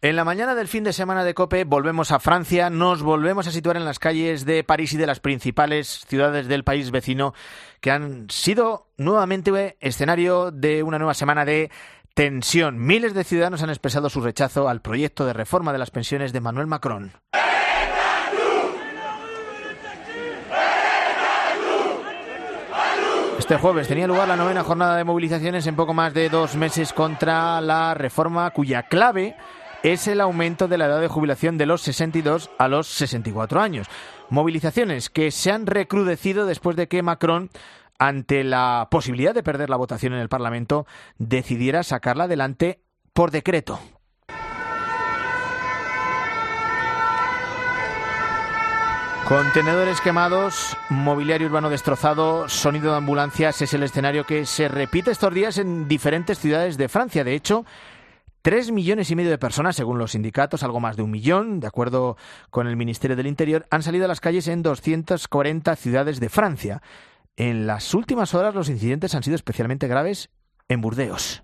En la mañana del fin de semana de COPE volvemos a Francia, nos volvemos a situar en las calles de París y de las principales ciudades del país vecino que han sido nuevamente escenario de una nueva semana de tensión. Miles de ciudadanos han expresado su rechazo al proyecto de reforma de las pensiones de Emmanuel Macron. Este jueves tenía lugar la 9ª jornada de movilizaciones en poco más de 2 meses contra la reforma cuya clave es el aumento de la edad de jubilación de los 62 a los 64 años. Movilizaciones que se han recrudecido después de que Macron, ante la posibilidad de perder la votación en el Parlamento, decidiera sacarla adelante por decreto. Contenedores quemados, mobiliario urbano destrozado, sonido de ambulancias es el escenario que se repite estos días en diferentes ciudades de Francia. De hecho, 3,5 millones de personas, según los sindicatos, algo más de 1 millón, de acuerdo con el Ministerio del Interior, han salido a las calles en 240 ciudades de Francia. En las últimas horas los incidentes han sido especialmente graves en Burdeos.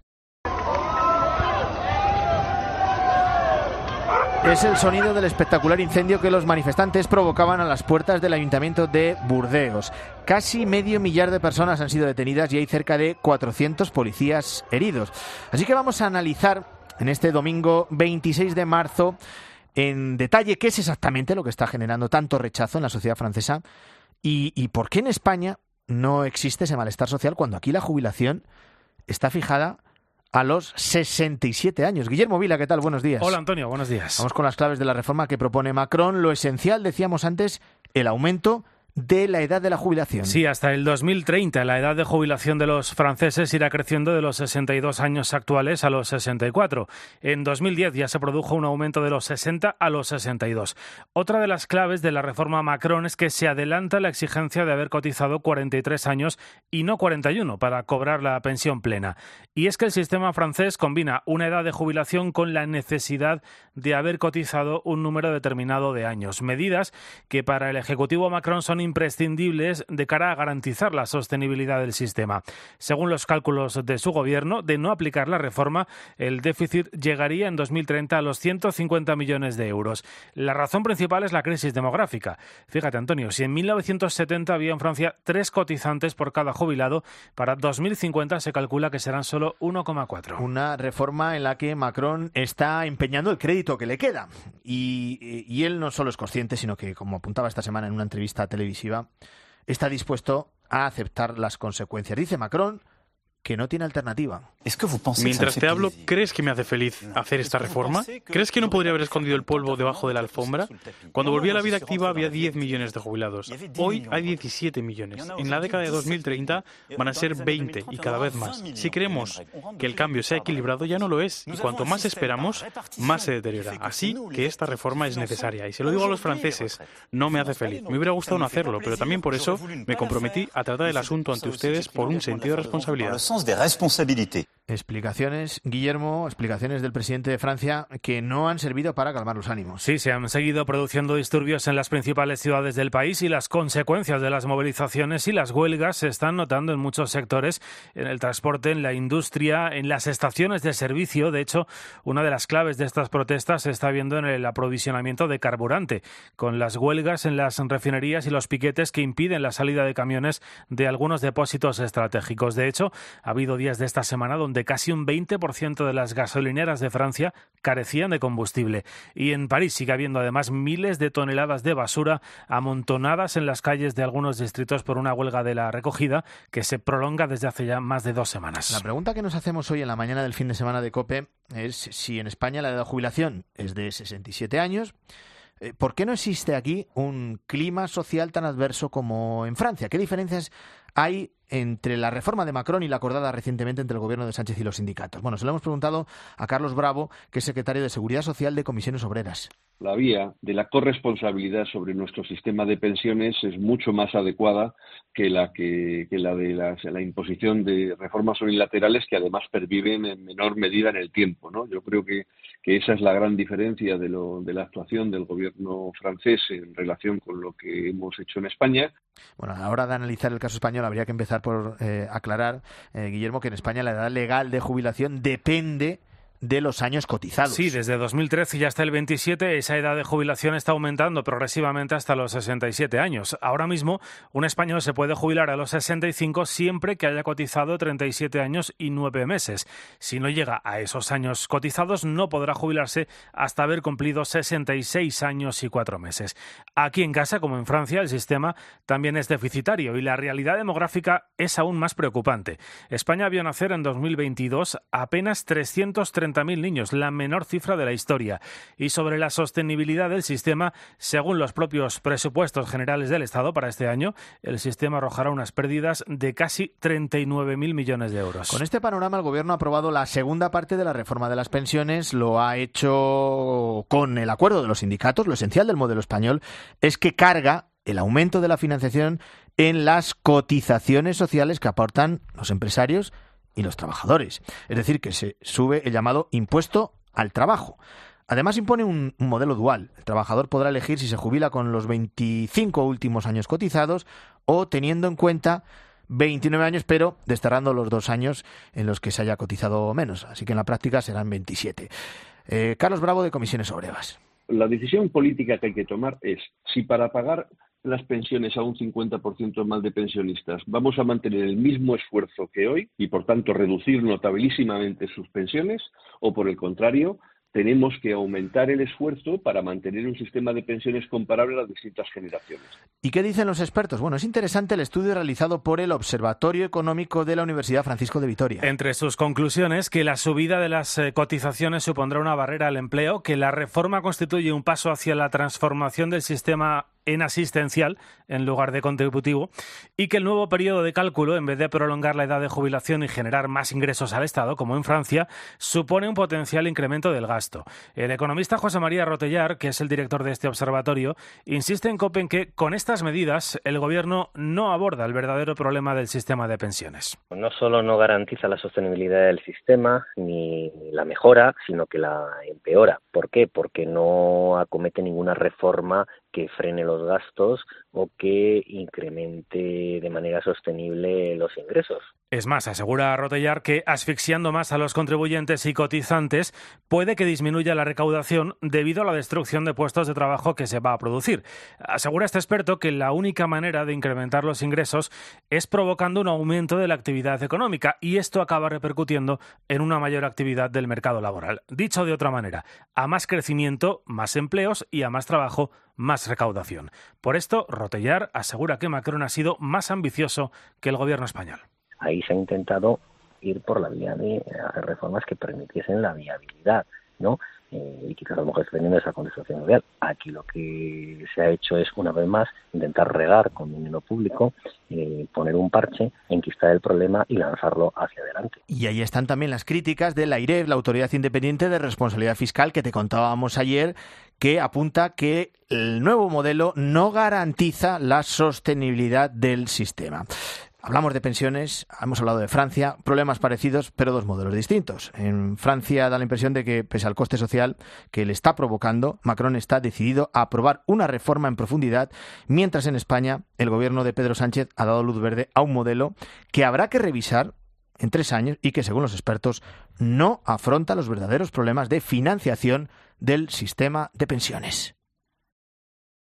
Es el sonido del espectacular incendio que los manifestantes provocaban a las puertas del Ayuntamiento de Burdeos. Casi 500,000 de personas han sido detenidas y hay cerca de 400 policías heridos. Así que vamos a analizar en este domingo 26 de marzo en detalle qué es exactamente lo que está generando tanto rechazo en la sociedad francesa y por qué en España no existe ese malestar social cuando aquí la jubilación está fijada a los 67 años. Guillermo Vila, ¿qué tal? Buenos días. Hola, Antonio, buenos días. Vamos con las claves de la reforma que propone Macron. Lo esencial, decíamos antes, el aumento de la edad de la jubilación. Sí, hasta el 2030 la edad de jubilación de los franceses irá creciendo de los 62 años actuales a los 64. En 2010 ya se produjo un aumento de los 60 a los 62. Otra de las claves de la reforma Macron es que se adelanta la exigencia de haber cotizado 43 años y no 41 para cobrar la pensión plena. Y es que el sistema francés combina una edad de jubilación con la necesidad de haber cotizado un número determinado de años. Medidas que para el Ejecutivo Macron son imprescindibles de cara a garantizar la sostenibilidad del sistema. Según los cálculos de su gobierno, de no aplicar la reforma, el déficit llegaría en 2030 a los 150 millones de euros. La razón principal es la crisis demográfica. Fíjate, Antonio, si en 1970 había en Francia 3 cotizantes por cada jubilado, para 2050 se calcula que serán solo 1,4. Una reforma en la que Macron está empeñando el crédito que le queda. Y él no solo es consciente, sino que, como apuntaba esta semana en una entrevista televisiva, está dispuesto a aceptar las consecuencias. Dice Macron que no tiene alternativa. Mientras te hablo, ¿crees que me hace feliz hacer esta reforma? ¿Crees que no podría haber escondido el polvo debajo de la alfombra? Cuando volví a la vida activa había 10 millones de jubilados. Hoy hay 17 millones. En la década de 2030 van a ser 20 y cada vez más. Si queremos que el cambio sea equilibrado, ya no lo es. Y cuanto más esperamos, más se deteriora. Así que esta reforma es necesaria. Y se lo digo a los franceses, no me hace feliz. Me hubiera gustado no hacerlo, pero también por eso me comprometí a tratar el asunto ante ustedes por un sentido de responsabilidad. De responsabilité. Explicaciones, Guillermo, explicaciones del presidente de Francia que no han servido para calmar los ánimos. Sí, se han seguido produciendo disturbios en las principales ciudades del país y las consecuencias de las movilizaciones y las huelgas se están notando en muchos sectores, en el transporte, en la industria, en las estaciones de servicio. De hecho, una de las claves de estas protestas se está viendo en el aprovisionamiento de carburante, con las huelgas en las refinerías y los piquetes que impiden la salida de camiones de algunos depósitos estratégicos. De hecho, ha habido días de esta semana donde casi un 20% de las gasolineras de Francia carecían de combustible. Y en París sigue habiendo además miles de toneladas de basura amontonadas en las calles de algunos distritos por una huelga de la recogida que se prolonga desde hace ya más de 2 semanas. La pregunta que nos hacemos hoy en la mañana del fin de semana de COPE es si en España la edad de jubilación es de 67 años. ¿Por qué no existe aquí un clima social tan adverso como en Francia? ¿Qué diferencias hay entre la reforma de Macron y la acordada recientemente entre el gobierno de Sánchez y los sindicatos? Bueno, se lo hemos preguntado a Carlos Bravo, que es secretario de Seguridad Social de Comisiones Obreras. La vía de la corresponsabilidad sobre nuestro sistema de pensiones es mucho más adecuada que la de la imposición de reformas unilaterales que además perviven en menor medida en el tiempo, ¿no? Yo creo que esa es la gran diferencia de la actuación del gobierno francés en relación con lo que hemos hecho en España. Bueno, a la hora de analizar el caso español habría que empezar por aclarar, Guillermo, que en España la edad legal de jubilación depende de los años cotizados. Sí, desde 2013 y hasta el 27 esa edad de jubilación está aumentando progresivamente hasta los 67 años. Ahora mismo, un español se puede jubilar a los 65 siempre que haya cotizado 37 años y 9 meses. Si no llega a esos años cotizados, no podrá jubilarse hasta haber cumplido 66 años y 4 meses. Aquí en casa, como en Francia, el sistema también es deficitario y la realidad demográfica es aún más preocupante. España vio nacer en 2022 apenas 330.000 niños, la menor cifra de la historia. Y sobre la sostenibilidad del sistema, según los propios presupuestos generales del Estado para este año, el sistema arrojará unas pérdidas de casi 39.000 millones de euros. Con este panorama, el Gobierno ha aprobado la segunda parte de la reforma de las pensiones. Lo ha hecho con el acuerdo de los sindicatos. Lo esencial del modelo español es que carga el aumento de la financiación en las cotizaciones sociales que aportan los empresarios y los trabajadores. Es decir, que se sube el llamado impuesto al trabajo. Además, impone un modelo dual. El trabajador podrá elegir si se jubila con los 25 últimos años cotizados o teniendo en cuenta 29 años, pero desterrando los 2 años en los que se haya cotizado menos. Así que en la práctica serán 27. Carlos Bravo, de Comisiones Obreras. La decisión política que hay que tomar es si para pagar las pensiones a un 50% más de pensionistas vamos a mantener el mismo esfuerzo que hoy y, por tanto, reducir notabilísimamente sus pensiones, o, por el contrario, tenemos que aumentar el esfuerzo para mantener un sistema de pensiones comparable a las distintas generaciones. ¿Y qué dicen los expertos? Bueno, es interesante el estudio realizado por el Observatorio Económico de la Universidad Francisco de Vitoria. Entre sus conclusiones, que la subida de las cotizaciones supondrá una barrera al empleo, que la reforma constituye un paso hacia la transformación del sistema en asistencial en lugar de contributivo, y que el nuevo periodo de cálculo, en vez de prolongar la edad de jubilación y generar más ingresos al Estado, como en Francia, supone un potencial incremento del gasto. El economista José María Rotellar, que es el director de este observatorio, insiste en COPE en que con estas medidas el Gobierno no aborda el verdadero problema del sistema de pensiones. No solo no garantiza la sostenibilidad del sistema ni la mejora, sino que la empeora. ¿Por qué? Porque no acomete ninguna reforma que frene los gastos o que incremente de manera sostenible los ingresos. Es más, asegura Rotellar que asfixiando más a los contribuyentes y cotizantes puede que disminuya la recaudación debido a la destrucción de puestos de trabajo que se va a producir. Asegura este experto que la única manera de incrementar los ingresos es provocando un aumento de la actividad económica, y esto acaba repercutiendo en una mayor actividad del mercado laboral. Dicho de otra manera, a más crecimiento, más empleos, y a más trabajo, más recaudación. Por esto, Rotellar asegura que Macron ha sido más ambicioso que el gobierno español. Ahí se ha intentado ir por la vía de hacer reformas que permitiesen la viabilidad, ¿no? Y quizás a lo mejor extendiendo esa contestación real. Aquí lo que se ha hecho es, una vez más, intentar regar con dinero público, poner un parche, enquistar el problema y lanzarlo hacia adelante. Y ahí están también las críticas de la AIREF, la Autoridad Independiente de Responsabilidad Fiscal, que te contábamos ayer, que apunta que el nuevo modelo no garantiza la sostenibilidad del sistema. Hablamos de pensiones, hemos hablado de Francia, problemas parecidos, pero 2 modelos distintos. En Francia da la impresión de que, pese al coste social que le está provocando, Macron está decidido a aprobar una reforma en profundidad, mientras en España el gobierno de Pedro Sánchez ha dado luz verde a un modelo que habrá que revisar en 3 años y que, según los expertos, no afronta los verdaderos problemas de financiación del sistema de pensiones.